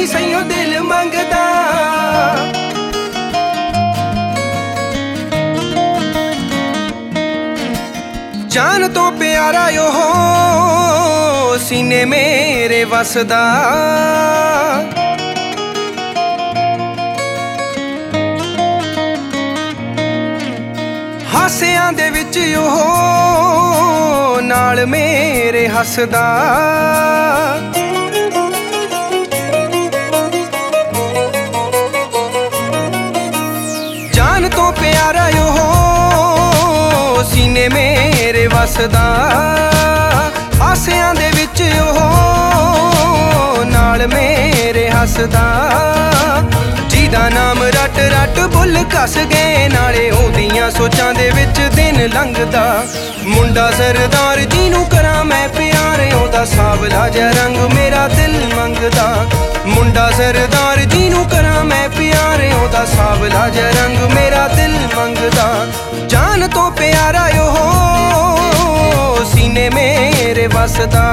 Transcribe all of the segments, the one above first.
ਨੀ ਸਈਓ ਦਿਲ ਮੰਗਦਾ। ਜਾਨ ਤੋਂ ਪਿਆਰਾ ਉਹ ਸੀਨੇ ਮੇਰੇ ਵਸਦਾ। ਹਾਸਿਆਂ ਦੇ ਵਿੱਚ ਉਹ ਨਾਲ ਮੇਰੇ ਹੱਸਦਾ। ਜਾਨ ਤੋਂ ਪਿਆਰਾ ਉਹ ਸੀਨੇ ਮੇਰੇ ਵਸਦਾ। ਹਾਸਿਆਂ ਦੇ ਵਿੱਚ ਉਹ ਨਾਲ ਮੇਰੇ ਹੱਸਦਾ। ਜਿਹਦਾ ਨਾਮ ਰੱਟ ਰੱਟ ਬੁੱਲ ਕੱਸ ਗਏ, ਨਾਲੇ ਉਹਦੀਆਂ ਸੋਚਾਂ ਦੇ ਵਿੱਚ ਦਿਨ ਲੰਘਦਾ। ਮੁੰਡਾ ਸਰਦਾਰ ਜਿਹਨੂੰ ਕਰਾਂ ਮੈਂ ਪਿਆਰ, ਉਹਦਾ ਸਾਵਲਾ ਜਿਹਾ ਰੰਗ ਮੇਰਾ ਦਿਲ ਮੰਗਦਾ। ਮੁੰਡਾ ਸਰਦਾਰ ਜਿਹਨੂੰ ਕਰਾਂ ਮੈਂ ਪਿਆਰ, ਉਹਦਾ ਸਾਵਲਾ ਜਿਹਾ ਰੰਗ ਮੇਰਾ ਦਿਲ ਮੰਗਦਾ। ਜਾਨ ਤੋਂ ਪਿਆਰਾ ਉਹ ਸੀਨੇ ਮੇਰੇ ਵਸਦਾ।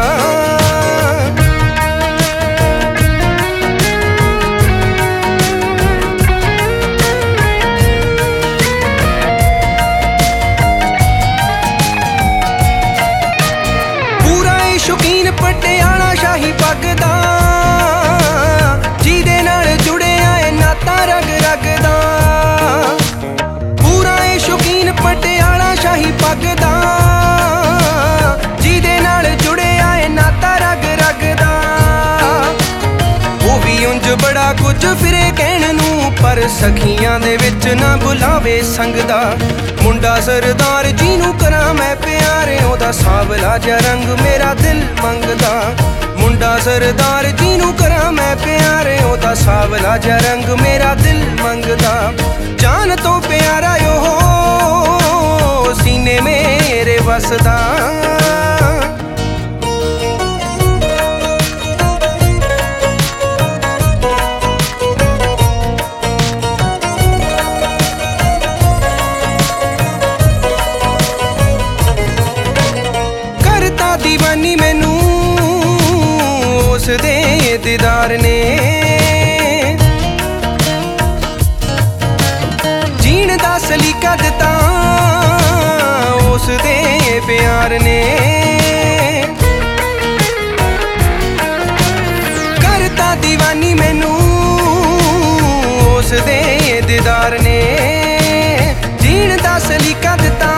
ਸ਼ੌਕੀਨ ਪਟਿਆਲਾ ਸ਼ਾਹੀ ਪੱਗ ਦਾ, ਜਿਹਦੇ ਨਾਲ ਜੁੜਿਆ ਏ ਨਾਤਾ ਰਗ ਰਗ ਦਾ। ਪੂਰਾ ਏ ਸ਼ੌਕੀਨ ਪਟਿਆਲਾ ਸ਼ਾਹੀ ਪੱਗ ਦਾ, ਜਿਹਦੇ ਨਾਲ ਜੁੜਿਆ ਏ ਨਾਤਾ ਰਗ ਰਗ ਦਾ। ਉਹ ਵੀ ਉਂਝ ਬੜਾ ਕੁਝ ਫਿਰੇ ਕਹਿਣ ਨੂੰ, ਪਰ ਸਖੀਆਂ ਦੇ ਵਿੱਚ ਨਾ ਬੁਲਾਵੇ ਸੰਗ ਦਾ। ਮੁੰਡਾ ਸਰਦਾਰ ਜਿਹਨੂੰ ਕਰਾਂ ਮੈਂ ਪਿਆਰ, ਉਹਦਾ ਸਾਵਲਾ ਜਿਹਾ ਰੰਗ ਮੇਰਾ ਦਿਲ ਮੰਗਦਾ। ਮੁੰਡਾ ਸਰਦਾਰ ਜਿਹਨੂੰ ਕਰਾਂ ਮੈਂ ਪਿਆਰ, ਉਹਦਾ ਸਾਵਲਾ ਜਿਹਾ ਰੰਗ ਮੇਰਾ ਦਿਲ ਮੰਗਦਾ। ਜਾਨ ਤੋਂ ਪਿਆਰਾ ਉਹ ਸੀਨੇ ਮੇਰੇ ਵਸਦਾ। ਦੀਵਾਨੀ ਮੈਨੂੰ ਉਸ ਦੇ ਦੀਦਾਰ ਨੇ, ਜੀਣ ਦਾ ਸਲੀਕਾ ਦਿੱਤਾ ਉਸ ਦੇ ਪਿਆਰ ਨੇ। ਕਰਤਾ ਦੀਵਾਨੀ ਮੈਨੂੰ ਉਸ ਦੇ ਦੀਦਾਰ ਨੇ, ਜੀਣ ਦਾ ਸਲੀਕਾ ਦਿੱਤਾ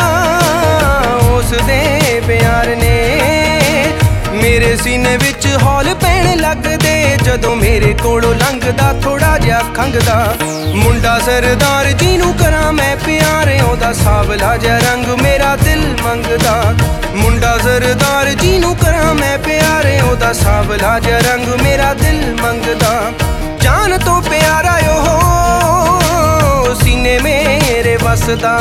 ਉਸ ਦੇ ਪਿਆਰ ਨੇ। ਮੇਰੇ ਸੀਨੇ ਵਿੱਚ ਹੌਲ ਪੈਣ ਲੱਗਦੇ, ਜਦੋਂ ਮੇਰੇ ਕੋਲੋਂ ਲੰਘਦਾ ਥੋੜਾ ਜਿਹਾ ਖੰਘਦਾ। ਮੁੰਡਾ ਸਰਦਾਰ ਜਿਹਨੂੰ ਕਰਾਂ ਮੈਂ ਪਿਆਰ, ਉਹਦਾ ਸਾਵਲਾ ਜਿਹਾ ਰੰਗ ਮੇਰਾ ਦਿਲ ਮੰਗਦਾ। ਮੁੰਡਾ ਸਰਦਾਰ ਜਿਹਨੂੰ ਕਰਾਂ ਮੈਂ ਪਿਆਰ, ਉਹਦਾ ਸਾਵਲਾ ਜਿਹਾ ਰੰਗ ਮੇਰਾ ਦਿਲ ਮੰਗਦਾ। ਜਾਨ ਤੋਂ ਪਿਆਰਾ ਉਹ ਸੀਨੇ ਮੇਰੇ ਵਸਦਾ।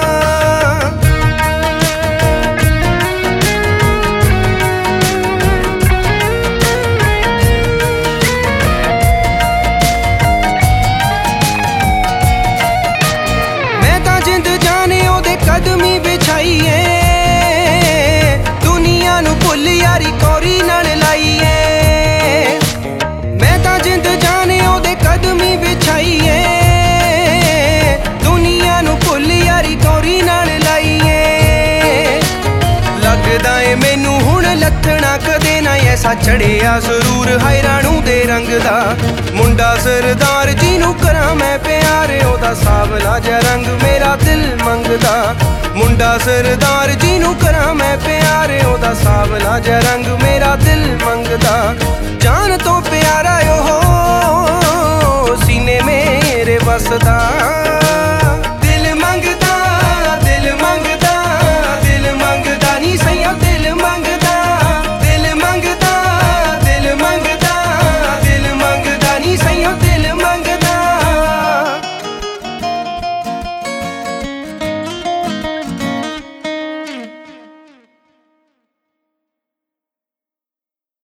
ਕਦਮੀ ਵਿਛਾਈਏ ਦੁਨੀਆ ਨੂੰ ਭੁੱਲ ਯਾਰੀ ਕੋਰੀ ਨਾਲ ਲਾਈਏ। ਮੈਂ ਤਾਂ ਜਿੰਦ ਜਾਣੇ ਉਹਦੇ ਕਦਮੀ ਵਿਛਾਈਏ, ਦੁਨੀਆ ਨੂੰ ਭੁੱਲ ਯਾਰੀ ਕੋਰੀ ਨਾਲ ਲਾਈਏ। ਲੱਗਦਾ ਏ ਮੈਨੂੰ ਹੁਣ ਲੱਥਣਾ ਕਦੇ ਨਾ ਐਸਾ ਚੜਿਆ ਜ਼ਰੂਰ ਹੈਰਾਨੂ ਦੇ ਰੰਗ ਦਾ। ਮੁੰਡਾ ਸਰਦਾਰ ਜਿਹਨੂੰ ਕਰਾਂ ਮੈਂ ਪਿਆਰ, ਉਹਦਾ ਸਾਵਲਾ ਜਿਹਾ ਰੰਗ ਮੇਰਾ ਦਿਲ ਮੰਗਦਾ। ਮੁੰਡਾ ਸਰਦਾਰ ਜਿਹਨੂੰ ਕਰਾਂ ਮੈਂ ਪਿਆਰ, ਉਹਦਾ ਸਾਵਲਾ ਜਿਹਾ ਰੰਗ ਮੇਰਾ ਦਿਲ ਮੰਗਦਾ। ਜਾਨ ਤੋਂ ਪਿਆਰਾ